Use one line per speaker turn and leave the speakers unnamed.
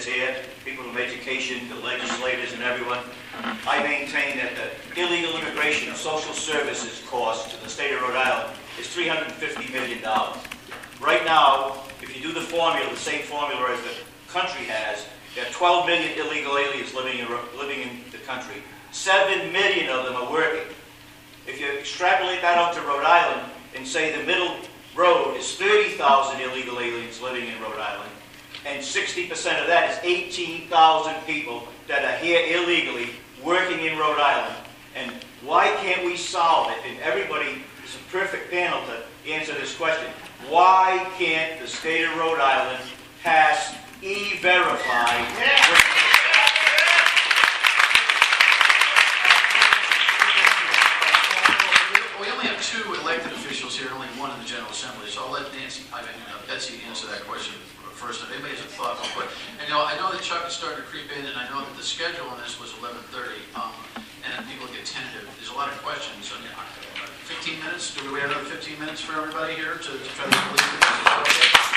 chairs here, people from education, the legislators and everyone. I maintain that the illegal immigration and social services cost to the state of Rhode Island is $350 million. Right now, if you do the formula, the same formula as the country has, there are 12 million illegal aliens living in the country. 7 million of them are working. If you extrapolate that out to Rhode Island and say the middle road is 30,000 illegal aliens living in Rhode Island, and 60% of that is 18,000 people that are here illegally working in Rhode Island. And why can't we solve it? And everybody is a perfect panel to answer this question. Why can't the state of Rhode Island pass E-Verify?
We only have 2 elected officials here, only 1 in the General Assembly, so I'll let Betsy answer that question first. If anybody has a thought real quick. And I know that Chuck is starting to creep in, and I know that the schedule on this was 11:30, and people get tentative. There's a lot of questions. I mean, 15 minutes? Do we have another 15 minutes for everybody here to try to complete it?